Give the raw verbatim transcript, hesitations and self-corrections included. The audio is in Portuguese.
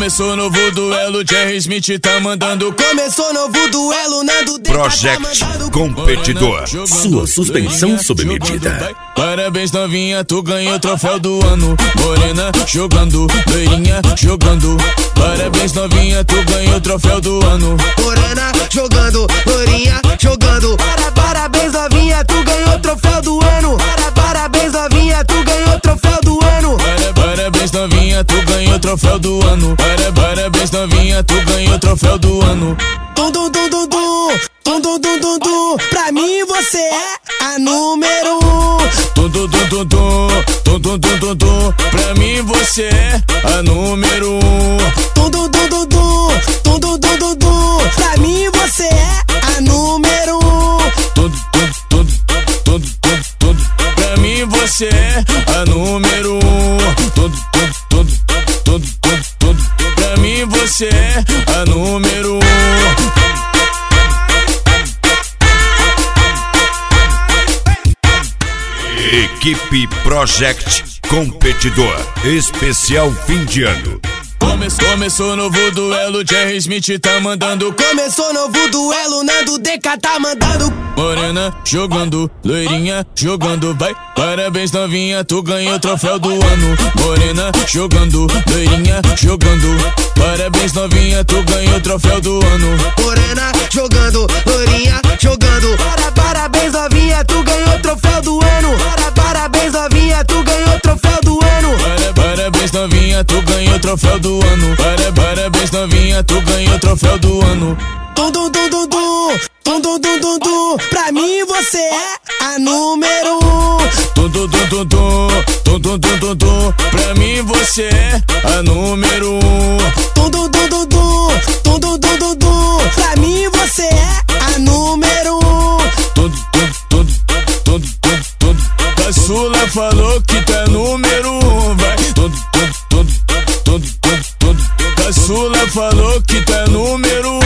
Começou novo duelo, Jerry Smith tá mandando. Começou novo duelo, Nando D K Project tá mandando. Competidor. Sua suspensão sob medida. Parabéns novinha, tu ganhou o troféu do ano. Morena jogando, loirinha jogando. Parabéns novinha, tu ganhou o troféu do ano. Morena jogando, loirinha jogando. Para, parabéns novinha, tu ganhou o troféu do ano. Para, parabéns novinha, tu ganhou o troféu do ano. Para, parabéns novinha, tu ganhou o troféu do ano. Para, parabéns novinha, tu ganhou o troféu do ano. Tum tum tum tum tum, tum tum tum tum tum. Pra mim você é a número um. Tum tum tum tum tum, tum tum tum tum tum. Pra mim você é a número um. Tum tum tum tum tum, tum tum tum tum tum. Pra mim você é a número um. Tum tum tum tum tum tum. Pra mim você é a número um. Tum tum tum tum tum tum. Pra mim você é a número um. Equipe Project Competidor. Especial fim de ano. Começou, começou novo duelo, Jerry Smith tá mandando. Começou novo duelo, Nando D K tá mandando. Morena jogando, loirinha jogando, vai. Parabéns novinha, tu ganhou o troféu do ano. Morena jogando, loirinha jogando. Parabéns novinha, tu ganhou o troféu do ano. Morena jogando, loirinha jogando. Para, parabéns novinha, tu ganhou o troféu do ano. Para, parabéns novinha, tu ganhou o troféu do ano. Para, parabéns novinha, tu ganhou o troféu do ano. Para, parabéns novinha, tu ganhou o troféu do ano. Tum tum tum tum tum, tum tum tum tum tum. Pra mim você é a número um. Tum tum tum tum tum, tum tum tum tum tum. Pra mim você é a número um. Tum tum tum tum tum, tum tum tum tum tum. Pra mim você é a número um. Tum tum tum tum tum tum. Caçula falou que tá número um, vai. Tum tum tum tum tum tum. Caçula falou que tá número um.